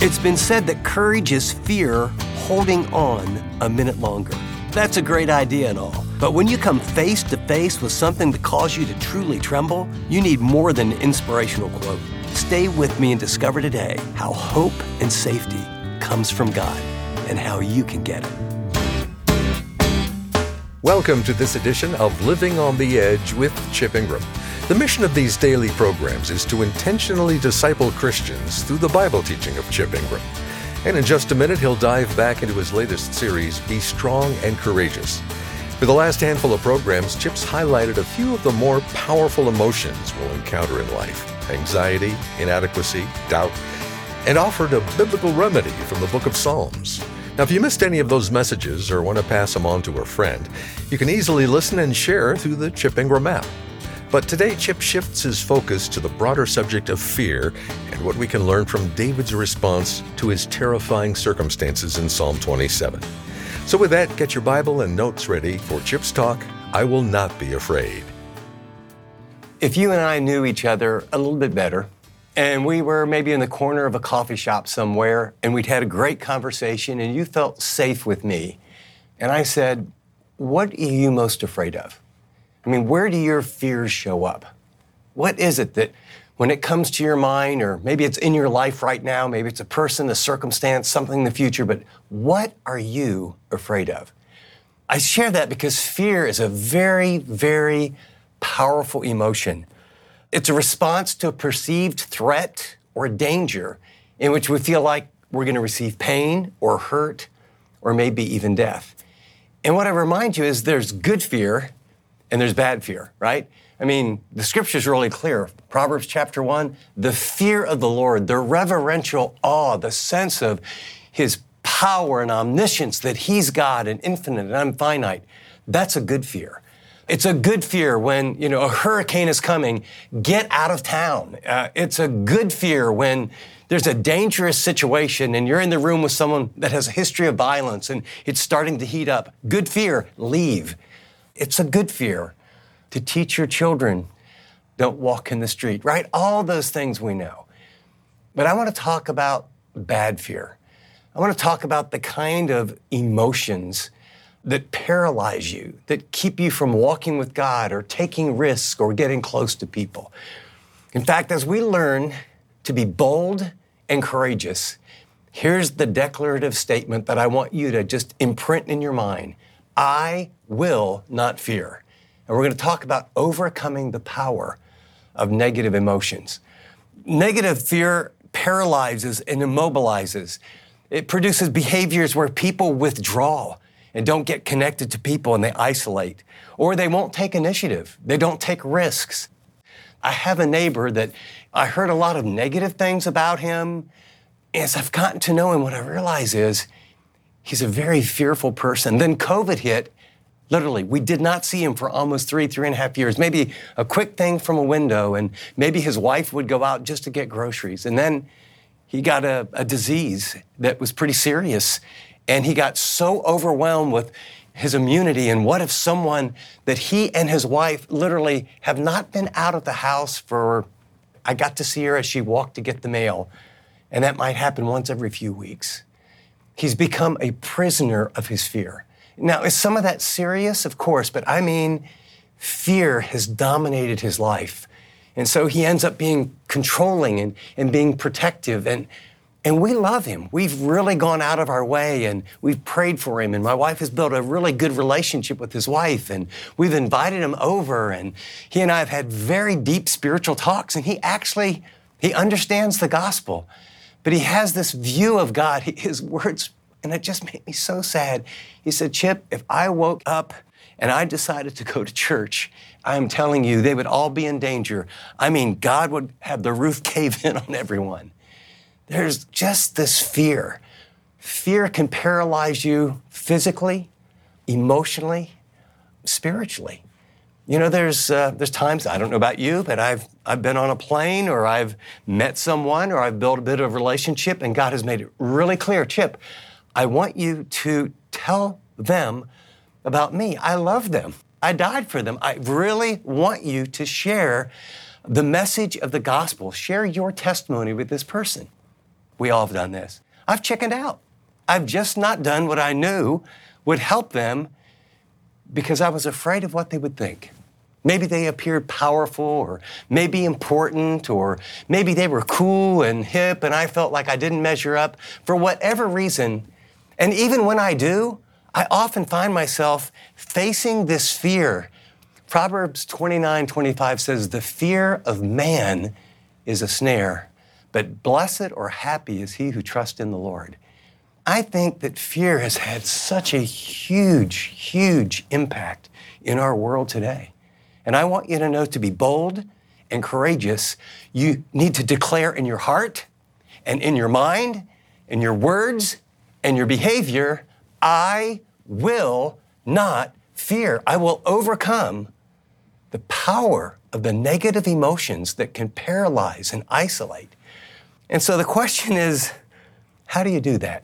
It's been said that courage is fear holding on a minute longer. That's a great idea and all, but when you come face to face with something that calls you to truly tremble, you need more than an inspirational quote. Stay with me and discover today how hope and safety comes from God and how you can get it. Welcome to this edition of Living on the Edge with Chip Ingram. The mission of these daily programs is to intentionally disciple Christians through the Bible teaching of Chip Ingram. And in just a minute, he'll dive back into his latest series, Be Strong and Courageous. For the last handful of programs, Chip's highlighted a few of the more powerful emotions we'll encounter in life: anxiety, inadequacy, doubt, and offered a biblical remedy from the book of Psalms. Now, if you missed any of those messages or want to pass them on to a friend, you can easily listen and share through the Chip Ingram app. But today, Chip shifts his focus to the broader subject of fear and what we can learn from David's response to his terrifying circumstances in Psalm 27. So with that, get your Bible and notes ready for Chip's talk, I Will Not Be Afraid. If you and I knew each other a little bit better, and we were maybe in the corner of a coffee shop somewhere, and we'd had a great conversation, and you felt safe with me, and I said, what are you most afraid of? I mean, where do your fears show up? What is it that when it comes to your mind, or maybe it's in your life right now, maybe it's a person, a circumstance, something in the future, but what are you afraid of? I share that because fear is a very, very powerful emotion. It's a response to a perceived threat or danger in which we feel like we're going to receive pain or hurt or maybe even death. And what I remind you is there's good fear and there's bad fear, right? I mean, the scripture's really clear. Proverbs chapter 1, the fear of the Lord, the reverential awe, the sense of His power and omniscience, that He's God and infinite and I'm finite, that's a good fear. It's a good fear when, a hurricane is coming, get out of town. It's a good fear when there's a dangerous situation and you're in the room with someone that has a history of violence and it's starting to heat up. Good fear, leave. It's a good fear to teach your children, don't walk in the street, right? All those things we know. But I want to talk about bad fear. I want to talk about the kind of emotions that paralyze you, that keep you from walking with God or taking risks or getting close to people. In fact, as we learn to be bold and courageous, here's the declarative statement that I want you to just imprint in your mind. I will not fear. And we're going to talk about overcoming the power of negative emotions. Negative fear paralyzes and immobilizes. It produces behaviors where people withdraw and don't get connected to people and they isolate, or they won't take initiative. They don't take risks. I have a neighbor that I heard a lot of negative things about him. As I've gotten to know him, what I realize is he's a very fearful person. Then COVID hit. Literally, we did not see him for almost 3.5 years. Maybe a quick thing from a window, and maybe his wife would go out just to get groceries. And then he got a disease that was pretty serious. And he got so overwhelmed with his immunity. And what if someone that he and his wife literally have not been out of the house for, I got to see her as she walked to get the mail. And that might happen once every few weeks. He's become a prisoner of his fear. Now, is some of that serious? Of course, but I mean, fear has dominated his life. And so he ends up being controlling and being protective. And we love him. We've really gone out of our way and we've prayed for him. And my wife has built a really good relationship with his wife. And we've invited him over. And he and I have had very deep spiritual talks. And he understands the gospel. But he has this view of God, his words, and it just made me so sad. He said, Chip, if I woke up and I decided to go to church, I'm telling you, they would all be in danger. I mean, God would have the roof cave in on everyone. There's just this fear. Fear can paralyze you physically, emotionally, spiritually. There's times, I don't know about you, but I've been on a plane or I've met someone or I've built a bit of a relationship and God has made it really clear, Chip, I want you to tell them about me. I love them. I died for them. I really want you to share the message of the gospel. Share your testimony with this person. We all have done this. I've chickened out. I've just not done what I knew would help them because I was afraid of what they would think. Maybe they appeared powerful, or maybe important, or maybe they were cool and hip and I felt like I didn't measure up for whatever reason. And even when I do, I often find myself facing this fear. Proverbs 29:25 says, "The fear of man is a snare, but blessed or happy is he who trusts in the Lord." I think that fear has had such a huge, huge impact in our world today. And I want you to know, to be bold and courageous, you need to declare in your heart and in your mind, in your words and your behavior, I will not fear. I will overcome the power of the negative emotions that can paralyze and isolate. And so the question is, how do you do that?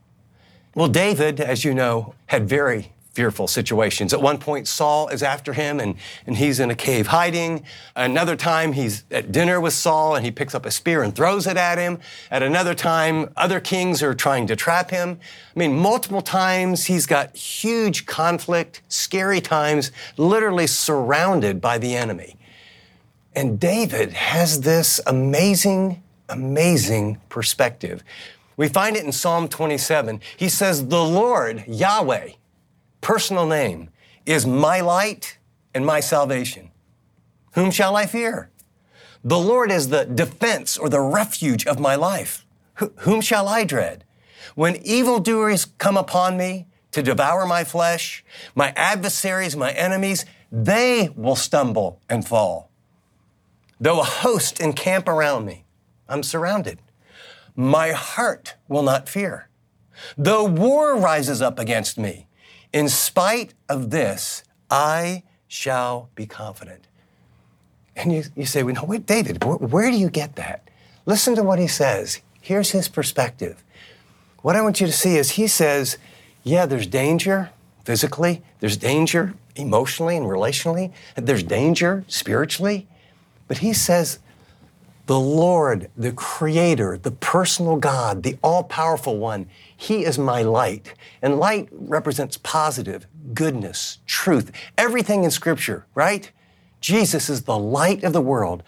Well, David, as you know, had very fearful situations. At one point, Saul is after him and he's in a cave hiding. Another time, he's at dinner with Saul and he picks up a spear and throws it at him. At another time, other kings are trying to trap him. I mean, multiple times he's got huge conflict, scary times, literally surrounded by the enemy. And David has this amazing perspective. We find it in Psalm 27. He says, "The Lord, Yahweh," personal name, "is my light and my salvation. Whom shall I fear? The Lord is the defense or the refuge of my life. Whom shall I dread? When evildoers come upon me to devour my flesh, my adversaries, my enemies, they will stumble and fall. Though a host encamp around me, I'm surrounded. My heart will not fear. Though war rises up against me, in spite of this, I shall be confident." And you say, well, no, wait, David, where do you get that? Listen to what he says. Here's his perspective. What I want you to see is he says, yeah, there's danger physically, there's danger emotionally and relationally, there's danger spiritually, but he says, the Lord, the Creator, the personal God, the all-powerful one, He is my light. And light represents positive, goodness, truth, everything in Scripture, right? Jesus is the light of the world.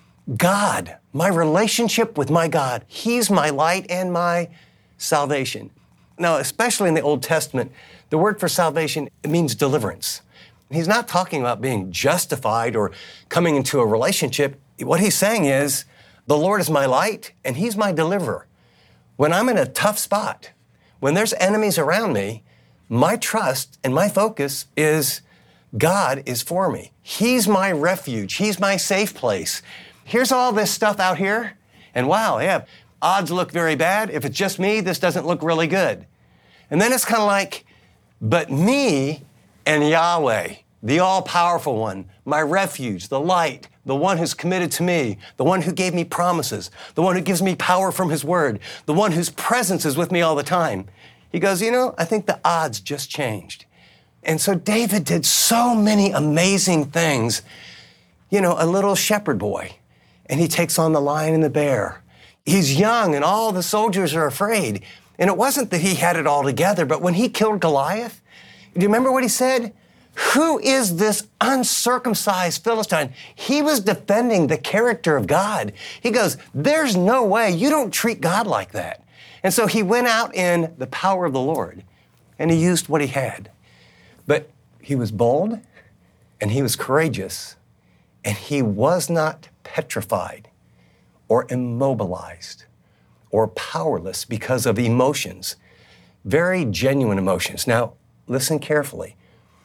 God, my relationship with my God, He's my light and my salvation. Now, especially in the Old Testament, the word for salvation, it means deliverance. He's not talking about being justified or coming into a relationship. What he's saying is, the Lord is my light and He's my deliverer. When I'm in a tough spot, when there's enemies around me, my trust and my focus is God is for me. He's my refuge. He's my safe place. Here's all this stuff out here, and wow, yeah, odds look very bad. If it's just me, this doesn't look really good. And then it's kind of like, but me and Yahweh, the all-powerful one, my refuge, the light, the one who's committed to me, the one who gave me promises, the one who gives me power from His word, the one whose presence is with me all the time. He goes, I think the odds just changed. And so David did so many amazing things. A little shepherd boy, and he takes on the lion and the bear. He's young and all the soldiers are afraid. And it wasn't that he had it all together, but when he killed Goliath, do you remember what he said? Who is this uncircumcised Philistine? He was defending the character of God. He goes, there's no way, you don't treat God like that. And so he went out in the power of the Lord and he used what he had. But he was bold and he was courageous and he was not petrified or immobilized or powerless because of emotions, very genuine emotions. Now, listen carefully.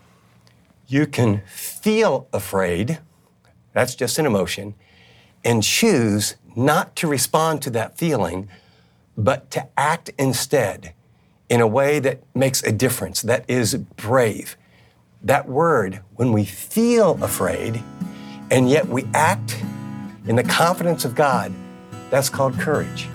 You can feel afraid, that's just an emotion, and choose not to respond to that feeling, but to act instead in a way that makes a difference, that is brave. That word, when we feel afraid, and yet we act in the confidence of God, that's called courage.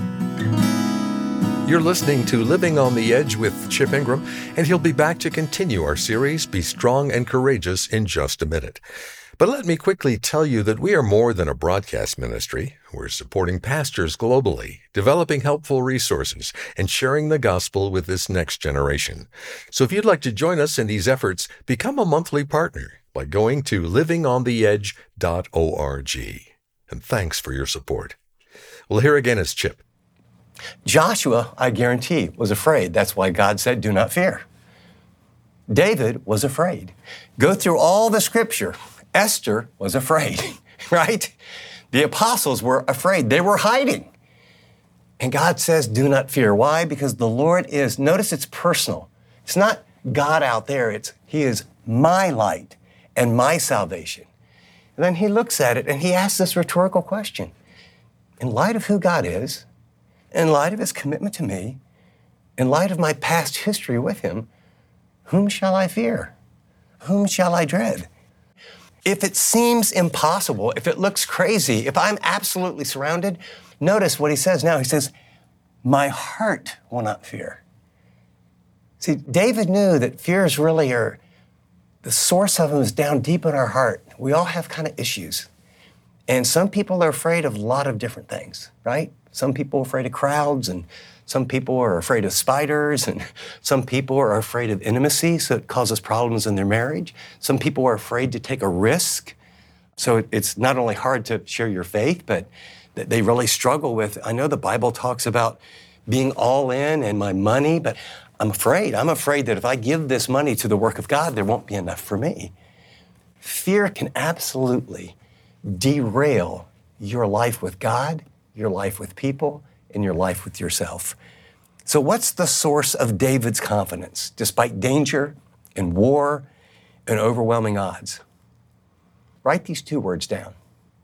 You're listening to Living on the Edge with Chip Ingram, and he'll be back to continue our series, Be Strong and Courageous, in just a minute. But let me quickly tell you that we are more than a broadcast ministry. We're supporting pastors globally, developing helpful resources, and sharing the gospel with this next generation. So if you'd like to join us in these efforts, become a monthly partner by going to livingontheedge.org. And thanks for your support. Well, here again is Chip. Joshua, I guarantee, was afraid. That's why God said, do not fear. David was afraid. Go through all the scripture. Esther was afraid, right? The apostles were afraid. They were hiding. And God says, do not fear. Why? Because the Lord is, notice it's personal. It's not God out there. He is my light and my salvation. And then he looks at it and he asks this rhetorical question. In light of who God is, in light of his commitment to me, in light of my past history with him, whom shall I fear? Whom shall I dread? If it seems impossible, if it looks crazy, if I'm absolutely surrounded, notice what he says now. He says, my heart will not fear. See, David knew that fears really are, the source of them is down deep in our heart. We all have kind of issues. And some people are afraid of a lot of different things, right? Some people are afraid of crowds, and some people are afraid of spiders, and some people are afraid of intimacy, so it causes problems in their marriage. Some people are afraid to take a risk. So it's not only hard to share your faith, but they really struggle with, I know the Bible talks about being all in and my money, but I'm afraid. I'm afraid that if I give this money to the work of God, there won't be enough for me. Fear can absolutely derail your life with God, your life with people, and your life with yourself. So what's the source of David's confidence, despite danger and war and overwhelming odds? Write these two words down: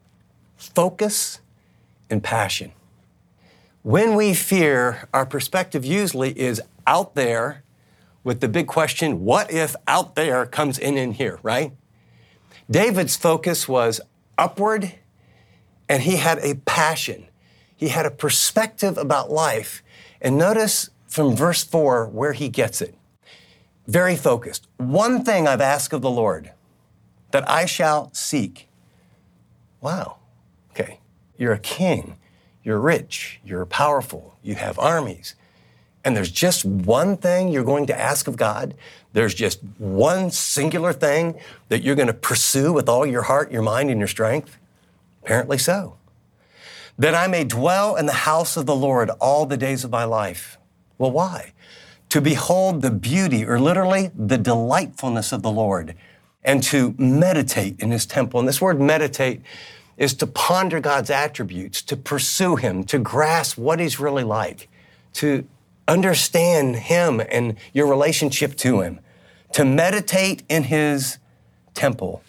focus and passion. When we fear, our perspective usually is out there with the big question, what if out there comes in here, right? David's focus was upward, and he had a passion. He had a perspective about life. And notice from verse 4 where he gets it. Very focused. One thing I've asked of the Lord, that I shall seek. Wow. Okay. You're a king. You're rich. You're powerful. You have armies. And there's just one thing you're going to ask of God. There's just one singular thing that you're going to pursue with all your heart, your mind, and your strength. Apparently so. That I may dwell in the house of the Lord all the days of my life. Well, why? To behold the beauty, or literally the delightfulness of the Lord, and to meditate in his temple. And this word meditate is to ponder God's attributes, to pursue him, to grasp what he's really like, to understand him and your relationship to him, to meditate in his temple.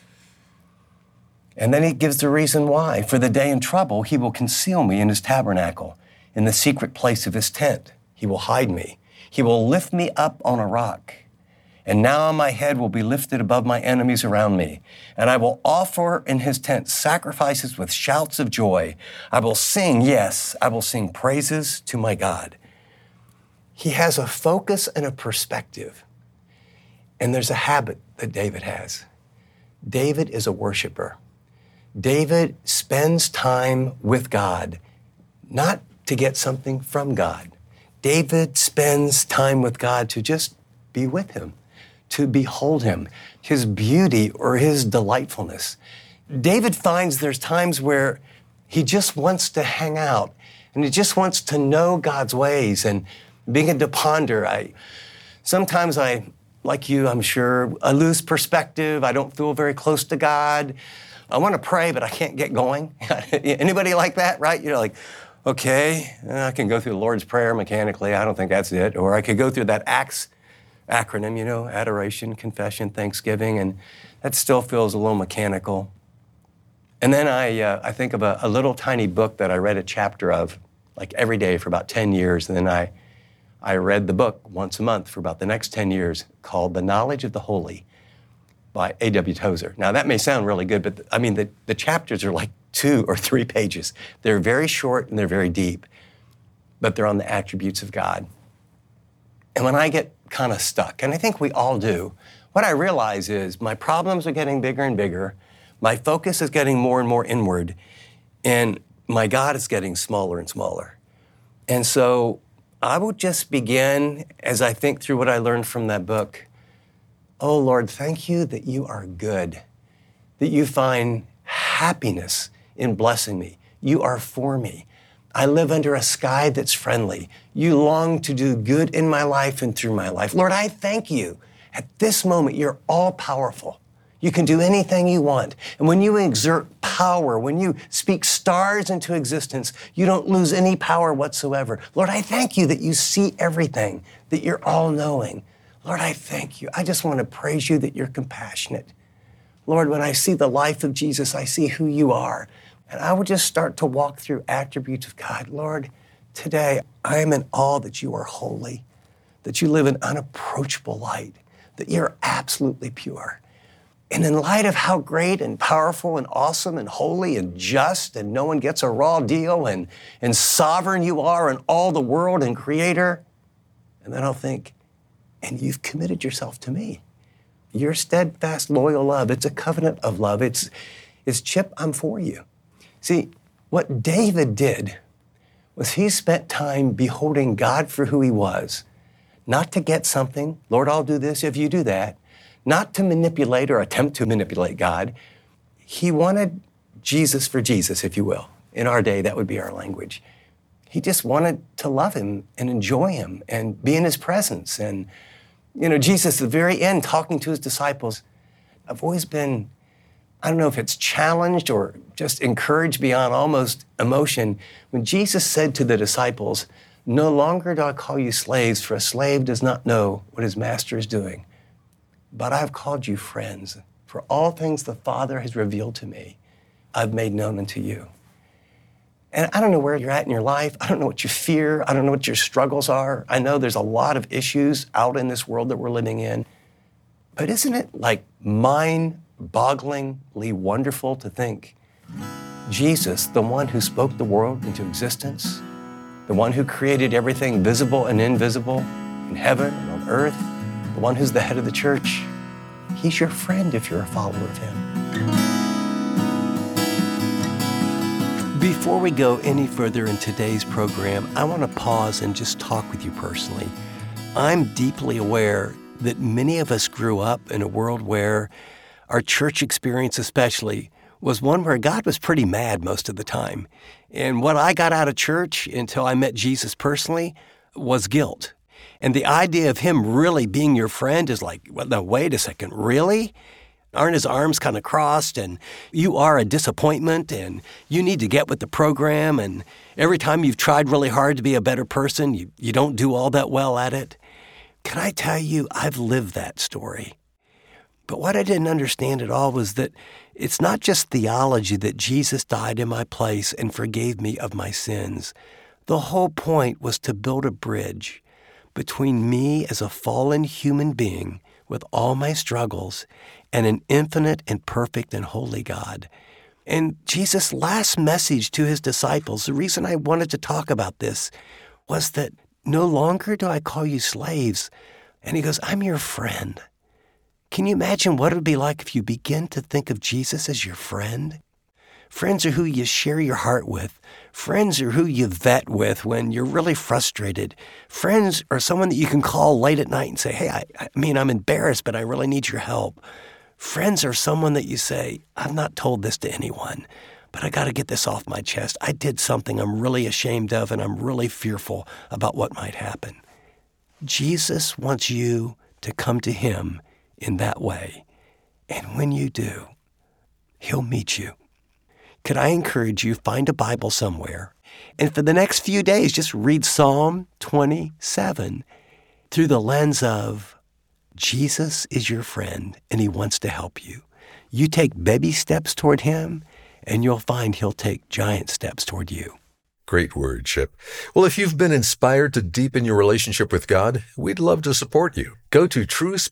And then he gives the reason why. For the day in trouble, he will conceal me in his tabernacle, in the secret place of his tent. He will hide me. He will lift me up on a rock. And now my head will be lifted above my enemies around me. And I will offer in his tent sacrifices with shouts of joy. I will sing, yes, I will sing praises to my God. He has a focus and a perspective. And there's a habit that David has. David is a worshiper. David spends time with God, not to get something from God. David spends time with God to just be with him, to behold him, his beauty or his delightfulness. David finds there's times where he just wants to hang out and he just wants to know God's ways and begin to ponder. Sometimes like you, I'm sure, I lose perspective. I don't feel very close to God. I want to pray, but I can't get going. Anybody like that, right? You're like, okay, I can go through the Lord's Prayer mechanically. I don't think that's it. Or I could go through that ACTS acronym, adoration, confession, thanksgiving, and that still feels a little mechanical. And then I think of a little tiny book that I read a chapter of, like every day for about 10 years. And then I read the book once a month for about the next 10 years, called The Knowledge of the Holy by A.W. Tozer. Now, that may sound really good, but the chapters are like 2 or 3 pages. They're very short and they're very deep, but they're on the attributes of God. And when I get kind of stuck, and I think we all do, what I realize is my problems are getting bigger and bigger. My focus is getting more and more inward, and my God is getting smaller and smaller. And so I would just begin, as I think through what I learned from that book, oh, Lord, thank you that you are good, that you find happiness in blessing me. You are for me. I live under a sky that's friendly. You long to do good in my life and through my life. Lord, I thank you. At this moment, you're all powerful. You can do anything you want. And when you exert power, when you speak stars into existence, you don't lose any power whatsoever. Lord, I thank you that you see everything, that you're all-knowing. Lord, I thank you. I just want to praise you that you're compassionate. Lord, when I see the life of Jesus, I see who you are. And I would just start to walk through attributes of God. Lord, today I am in awe that you are holy, that you live in unapproachable light, that you're absolutely pure. And in light of how great and powerful and awesome and holy and just and no one gets a raw deal and sovereign you are in all the world and creator, and then I'll think, and you've committed yourself to me. Your steadfast, loyal love, it's a covenant of love. It's Chip, I'm for you. See, what David did was he spent time beholding God for who he was, not to get something. Lord, I'll do this if you do that. Not to manipulate or attempt to manipulate God. He wanted Jesus for Jesus, if you will. In our day, that would be our language. He just wanted to love him and enjoy him and be in his presence. And, Jesus, at the very end, talking to his disciples, I've always been, I don't know if it's challenged or just encouraged beyond almost emotion. When Jesus said to the disciples, "No longer do I call you slaves, for a slave does not know what his master is doing. But I've called you friends, for all things the Father has revealed to me, I've made known unto you." And I don't know where you're at in your life. I don't know what you fear. I don't know what your struggles are. I know there's a lot of issues out in this world that we're living in. But isn't it like mind-bogglingly wonderful to think Jesus, the one who spoke the world into existence, the one who created everything visible and invisible in heaven and on earth, the one who's the head of the church, he's your friend if you're a follower of him. Before we go any further in today's program, I want to pause and just talk with you personally. I'm deeply aware that many of us grew up in a world where our church experience especially was one where God was pretty mad most of the time. And what I got out of church until I met Jesus personally was guilt. And the idea of him really being your friend is like, well, no, wait a second, really? Aren't his arms kind of crossed and you are a disappointment and you need to get with the program and every time you've tried really hard to be a better person, you don't do all that well at it? Can I tell you, I've lived that story. But what I didn't understand at all was that it's not just theology that Jesus died in my place and forgave me of my sins. The whole point was to build a bridge between me as a fallen human being with all my struggles and an infinite and perfect and holy God. And Jesus' last message to his disciples, the reason I wanted to talk about this was that no longer do I call you slaves. And he goes, I'm your friend. Can you imagine what it would be like if you begin to think of Jesus as your friend? Friends are who you share your heart with. Friends are who you vet with when you're really frustrated. Friends are someone that you can call late at night and say, hey, I'm embarrassed, but I really need your help. Friends are someone that you say, I've not told this to anyone, but I got to get this off my chest. I did something I'm really ashamed of, and I'm really fearful about what might happen. Jesus wants you to come to him in that way. And when you do, he'll meet you. Could I encourage you, find a Bible somewhere, and for the next few days, just read Psalm 27 through the lens of Jesus is your friend, and he wants to help you. You take baby steps toward him, and you'll find he'll take giant steps toward you. Great word, Chip. Well, if you've been inspired to deepen your relationship with God, we'd love to support you. Go to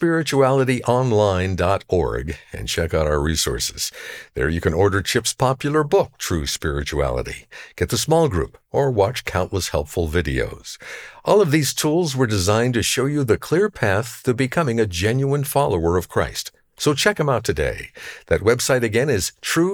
truespiritualityonline.org and check out our resources. There you can order Chip's popular book, True Spirituality, get the small group, or watch countless helpful videos. All of these tools were designed to show you the clear path to becoming a genuine follower of Christ. So check them out today. That website again is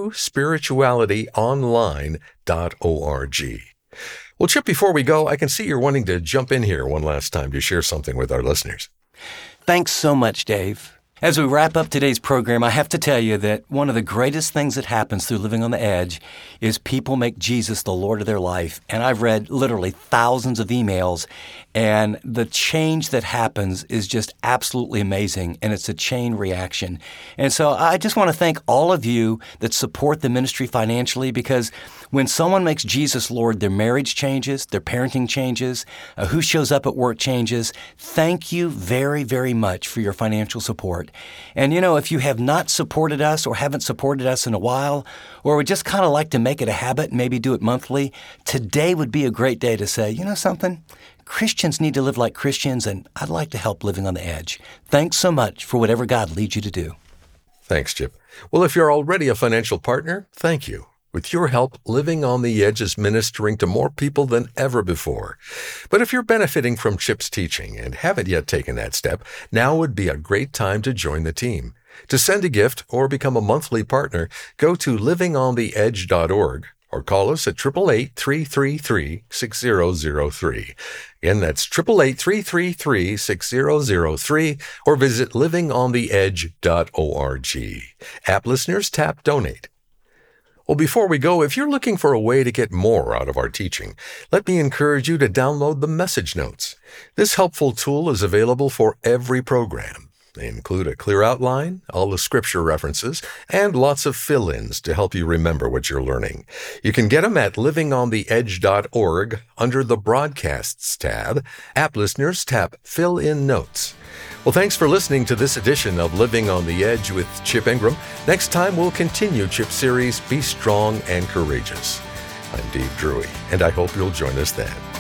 truespiritualityonline.org. Well, Chip, before we go, I can see you're wanting to jump in here one last time to share something with our listeners. Thanks so much, Dave. As we wrap up today's program, I have to tell you that one of the greatest things that happens through Living on the Edge is people make Jesus the Lord of their life. And I've read literally thousands of emails, and the change that happens is just absolutely amazing, and it's a chain reaction. And so I just want to thank all of you that support the ministry financially, because when someone makes Jesus Lord, their marriage changes, their parenting changes, who shows up at work changes. Thank you very, very much for your financial support. And, if you have not supported us or haven't supported us in a while, or would just kind of like to make it a habit, maybe do it monthly, today would be a great day to say, something? Christians need to live like Christians, and I'd like to help Living on the Edge. Thanks so much for whatever God leads you to do. Thanks, Chip. Well, if you're already a financial partner, thank you. With your help, Living on the Edge is ministering to more people than ever before. But if you're benefiting from Chip's teaching and haven't yet taken that step, now would be a great time to join the team. To send a gift or become a monthly partner, go to livingontheedge.org or call us at 888-333-6003. Again, that's 888-333-6003, or visit livingontheedge.org. App listeners, tap Donate. Well, before we go, if you're looking for a way to get more out of our teaching, let me encourage you to download the Message Notes. This helpful tool is available for every program. They include a clear outline, all the scripture references, and lots of fill-ins to help you remember what you're learning. You can get them at livingontheedge.org under the Broadcasts tab. App listeners, tap Fill in Notes. Well, thanks for listening to this edition of Living on the Edge with Chip Ingram. Next time, we'll continue Chip's series, Be Strong and Courageous. I'm Dave Drury, and I hope you'll join us then.